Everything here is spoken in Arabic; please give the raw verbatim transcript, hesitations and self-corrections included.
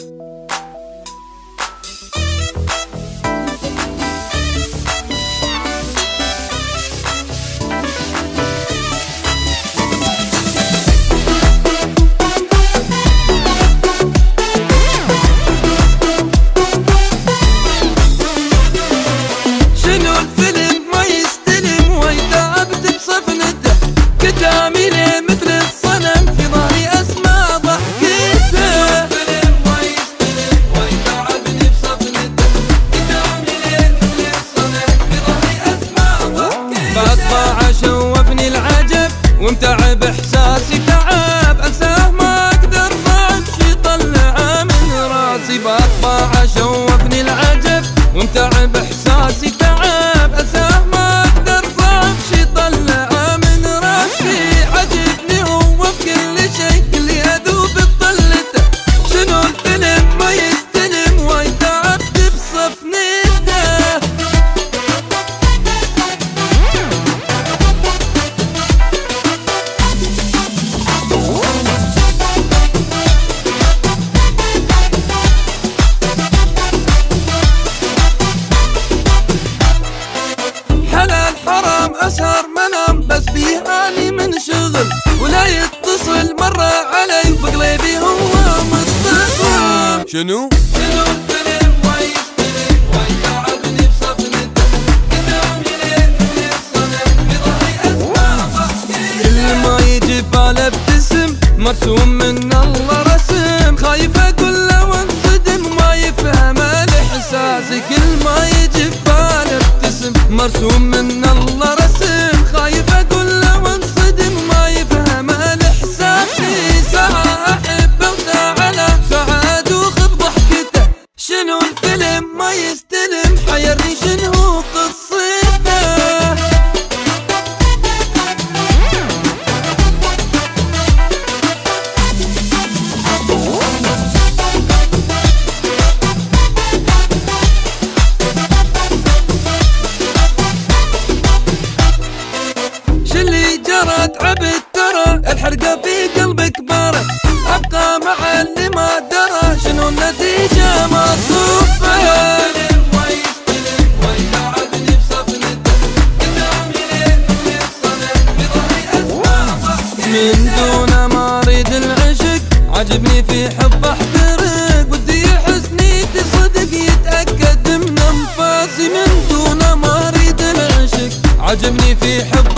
شوفني العجب ومتعب احساسي تعب، انساه ما اقدر صعب شي طلع من راسي. بطبع شوفني العجب ومتعب احساسي تعب، انساه ما اقدر صعب شي طلع من راسي. عجبني هو بكل شي اللي اذوب بطلته، شنو الفيلم ما يستلم وايد تعبت بصفنته. حرام اسهر منام بس بيه اني من شغل، ولا يتصل مرة علي بقلبي هو متصل. شنو؟ شنو الفيلم ما يستلم وايد تعبني بصفنته، قدامي ليه ليه صنم بظهري اسمع ضحكي. كل ما يجي بباله ابتسم مرسوم من الله رسم، خايف اقول له وانصدم ما يفهم الاحساس. كل ما يجي بباله ابتسم مرسوم من الله رسم، خايف اقول له وانصدم ما يفهم الاحساس. ساعة احبه وساعة لا، ساعة ادوخ بضحكته. شنو الفيلم ما يستلم حيرني شنو قصته. عبد ترى الحرقة في قلبك بارة، أبقى مع اللي ما درى شنو النتيجة ما صفة. من دون ما اريد العشق عجبني في حب احترق، ودي يحسني تصدق يتأكد من انفاسي. من دون ما اريد العشق عجبني في حب